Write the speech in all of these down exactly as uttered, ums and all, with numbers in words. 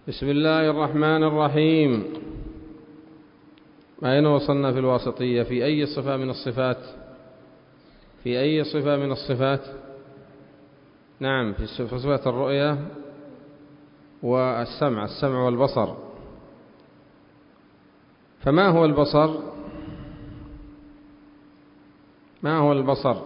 بسم الله الرحمن الرحيم. أين وصلنا في الواسطية؟ في أي صفة من الصفات؟ في أي صفة من الصفات؟ نعم، في صفة الرؤية والسمع، السمع والبصر. فما هو البصر؟ ما هو البصر؟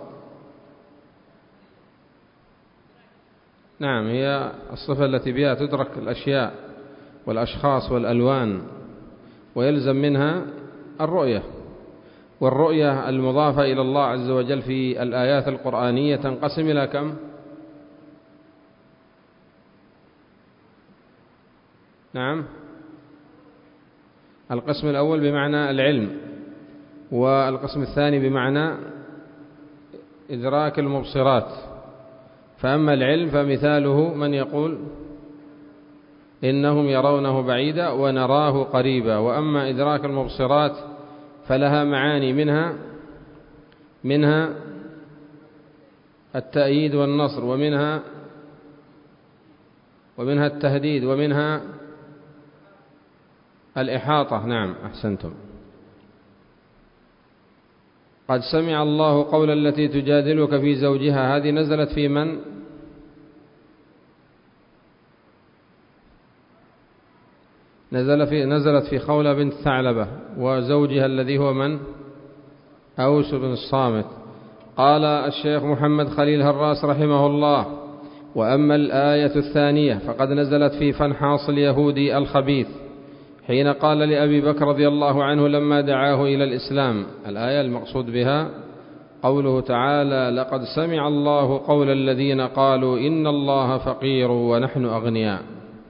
نعم، هي الصفة التي بها تدرك الأشياء والأشخاص والألوان، ويلزم منها الرؤية. والرؤية المضافة إلى الله عز وجل في الآيات القرآنية تنقسم إلى كم؟ نعم، القسم الأول بمعنى العلم، والقسم الثاني بمعنى إدراك المبصرات. فأما العلم فمثاله من يقول إنهم يرونه بعيدا ونراه قريبا. وأما إدراك المبصرات فلها معاني، منها منها التأييد والنصر، ومنها ومنها التهديد، ومنها الإحاطة. نعم، أحسنتم. قد سمع الله قول التي تجادلك في زوجها، هذه نزلت في من؟ نزل في نزلت في خولة بنت ثعلبة وزوجها الذي هو من؟ أوس بن الصامت. قال الشيخ محمد خليل هراس رحمه الله: وأما الآية الثانية فقد نزلت في فنحاص اليهودي الخبيث حين قال لأبي بكر رضي الله عنه لما دعاه إلى الإسلام. الآية المقصود بها قوله تعالى: لقد سمع الله قول الذين قالوا إن الله فقير ونحن أغنياء.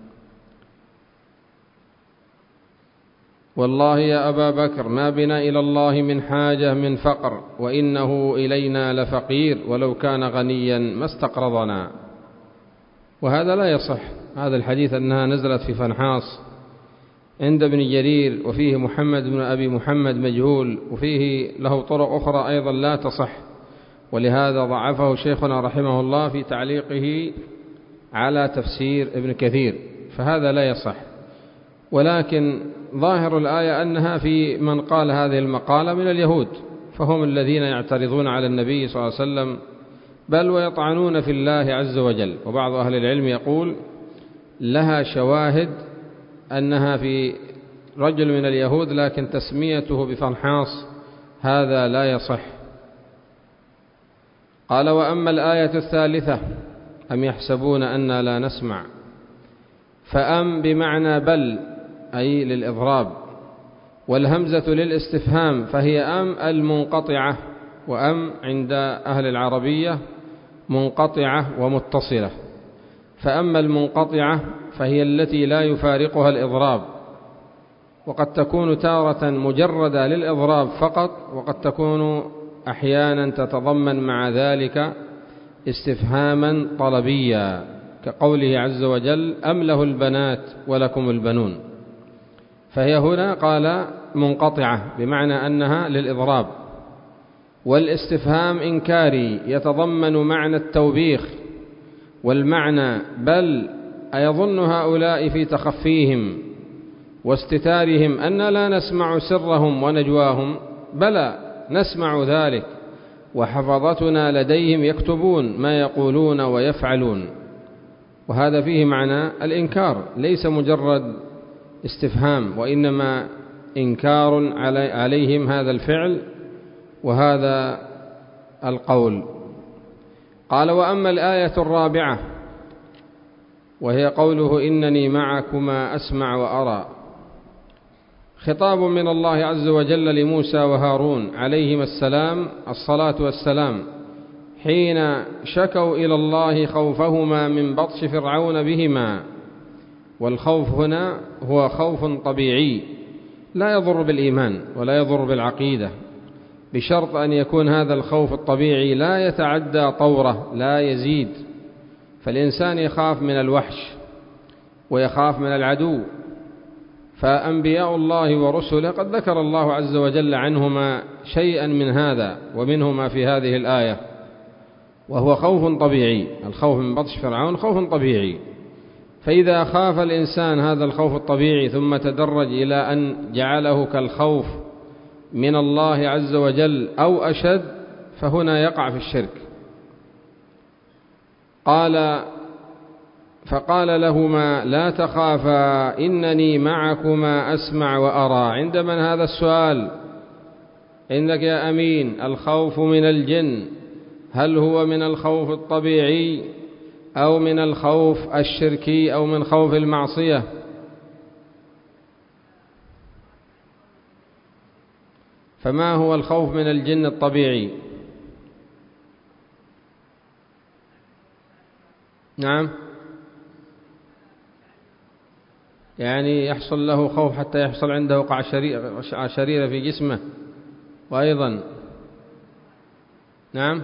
والله يا أبا بكر ما بنا إلى الله من حاجة من فقر، وإنه إلينا لفقير، ولو كان غنيا ما استقرضنا. وهذا لا يصح، هذا الحديث أنها نزلت في فنحاص عند ابن جرير، وفيه محمد بن أبي محمد مجهول، وفيه له طرق أخرى أيضا لا تصح، ولهذا ضعفه شيخنا رحمه الله في تعليقه على تفسير ابن كثير، فهذا لا يصح. ولكن ظاهر الآية أنها في من قال هذه المقالة من اليهود، فهم الذين يعترضون على النبي صلى الله عليه وسلم، بل ويطعنون في الله عز وجل. وبعض أهل العلم يقول لها شواهد أنها في رجل من اليهود، لكن تسميته بفنحاص هذا لا يصح. قال: وأما الآية الثالثة أم يحسبون أننا لا نسمع، فأم بمعنى بل، أي للإضراب، والهمزة للاستفهام، فهي أم المنقطعة، وأم عند أهل العربية منقطعة ومتصلة. فأما المنقطعة فهي التي لا يفارقها الإضراب، وقد تكون تارة مجردة للإضراب فقط، وقد تكون أحيانا تتضمن مع ذلك استفهاما طلبيا، كقوله عز وجل: أم له البنات ولكم البنون. فهي هنا قال منقطعة بمعنى أنها للإضراب، والاستفهام إنكاري يتضمن معنى التوبيخ. والمعنى بل أيظن هؤلاء في تخفيهم واستتارهم أن لا نسمع سرهم ونجواهم؟ بلى نسمع ذلك، وحفظتنا لديهم يكتبون ما يقولون ويفعلون. وهذا فيه معنى الإنكار، ليس مجرد استفهام، وإنما إنكار عليهم هذا الفعل وهذا القول. قال: وأما الآية الرابعة وهي قوله إنني معكما أسمع وأرى، خطاب من الله عز وجل لموسى وهارون عليهما السلام الصلاة والسلام، حين شكوا إلى الله خوفهما من بطش فرعون بهما. والخوف هنا هو خوف طبيعي لا يضر بالإيمان ولا يضر بالعقيدة، بشرط أن يكون هذا الخوف الطبيعي لا يتعدى طوره، لا يزيد. فالإنسان يخاف من الوحش ويخاف من العدو، فأنبياء الله ورسله قد ذكر الله عز وجل عنهما شيئا من هذا، ومنهما في هذه الآية، وهو خوف طبيعي. الخوف من بطش فرعون خوف طبيعي، فإذا خاف الإنسان هذا الخوف الطبيعي ثم تدرج إلى أن جعله كالخوف من الله عز وجل أو أشد، فهنا يقع في الشرك. قال فقال لهما لا تخافا إنني معكما أسمع وأرى. عند من هذا السؤال؟ عندك يا أمين. الخوف من الجن هل هو من الخوف الطبيعي أو من الخوف الشركي أو من خوف المعصية؟ فما هو الخوف من الجن الطبيعي؟ نعم، يعني يحصل له خوف حتى يحصل عنده قشعريرة في جسمه. وأيضا نعم،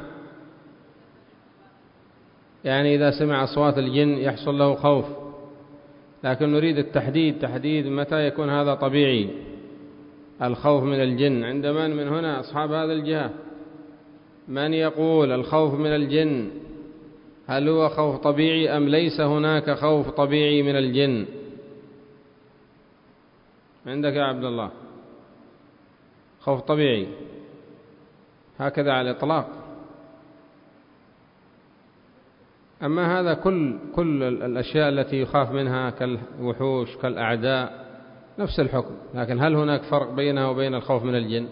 يعني إذا سمع أصوات الجن يحصل له خوف، لكن نريد التحديد، تحديد متى يكون هذا طبيعي الخوف من الجن. عند من من هنا أصحاب هذا الجهة؟ من يقول الخوف من الجن هل هو خوف طبيعي أم ليس هناك خوف طبيعي من الجن؟ عندك يا عبد الله خوف طبيعي هكذا على الإطلاق. أما هذا كل كل الأشياء التي يخاف منها كالوحوش كالأعداء نفس الحكم، لكن هل هناك فرق بينها وبين الخوف من الجن؟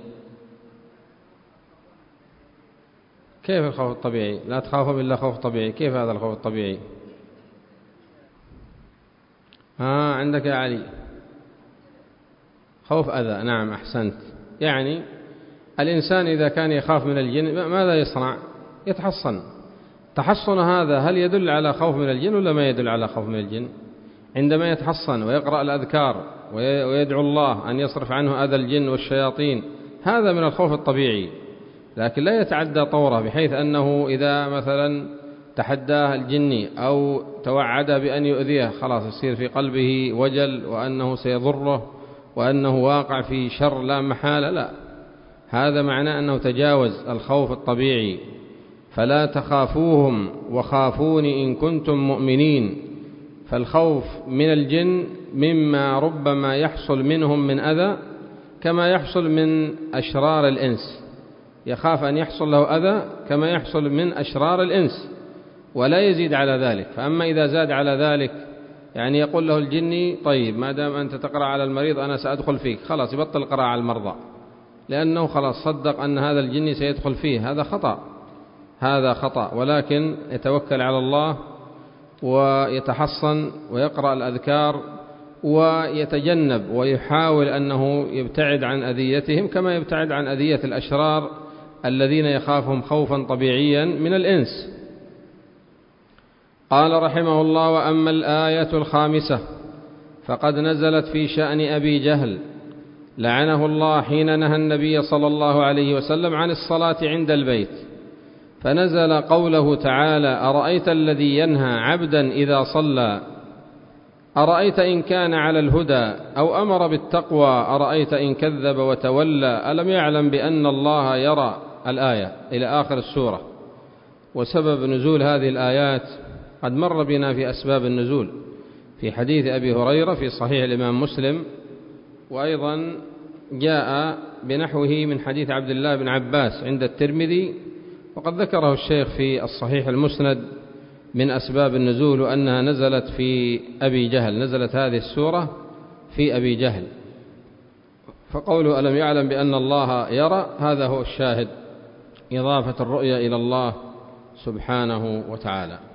كيف الخوف الطبيعي؟ لا تخافوا إلا خوف طبيعي، كيف هذا الخوف الطبيعي؟ آه عندك يا علي خوف أذى. نعم أحسنت. يعني الإنسان إذا كان يخاف من الجن ماذا يصنع؟ يتحصن. تحصن هذا هل يدل على خوف من الجن ولا ما يدل على خوف من الجن؟ عندما يتحصن ويقرأ الأذكار ويدعو الله أن يصرف عنه أذى الجن والشياطين، هذا من الخوف الطبيعي، لكن لا يتعدى طوره بحيث أنه إذا مثلا تحداه الجني أو توعد بأن يؤذيه خلاص يصير في قلبه وجل وأنه سيضره وأنه واقع في شر لا محالة. لا، هذا معناه أنه تجاوز الخوف الطبيعي. فلا تخافوهم وخافوني إن كنتم مؤمنين. فالخوف من الجن مما ربما يحصل منهم من أذى كما يحصل من أشرار الإنس، يخاف أن يحصل له أذى كما يحصل من أشرار الإنس ولا يزيد على ذلك. فأما إذا زاد على ذلك يعني يقول له الجني طيب ما دام أنت تقرأ على المريض أنا سأدخل فيك، خلاص يبطل قراءة على المرضى لأنه خلاص صدق أن هذا الجني سيدخل فيه. هذا خطأ، هذا خطأ. ولكن يتوكل على الله ويتحصن ويقرأ الأذكار ويتجنب ويحاول أنه يبتعد عن أذيتهم كما يبتعد عن أذية الأشرار الذين يخافهم خوفا طبيعيا من الإنس. قال رحمه الله: وأما الآية الخامسة فقد نزلت في شأن أبي جهل لعنه الله حين نهى النبي صلى الله عليه وسلم عن الصلاة عند البيت، فنزل قوله تعالى: أرأيت الذي ينهى عبدا إذا صلى أرأيت إن كان على الهدى أو أمر بالتقوى أرأيت إن كذب وتولى ألم يعلم بأن الله يرى، الآية إلى آخر السورة. وسبب نزول هذه الآيات قد مر بنا في أسباب النزول في حديث أبي هريرة في صحيح الإمام مسلم، وأيضا جاء بنحوه من حديث عبد الله بن عباس عند الترمذي، وقد ذكره الشيخ في الصحيح المسند من أسباب النزول وأنها نزلت في أبي جهل، نزلت هذه السورة في أبي جهل. فقوله ألم يعلم بأن الله يرى هذا هو الشاهد، إضافة الرؤية إلى الله سبحانه وتعالى.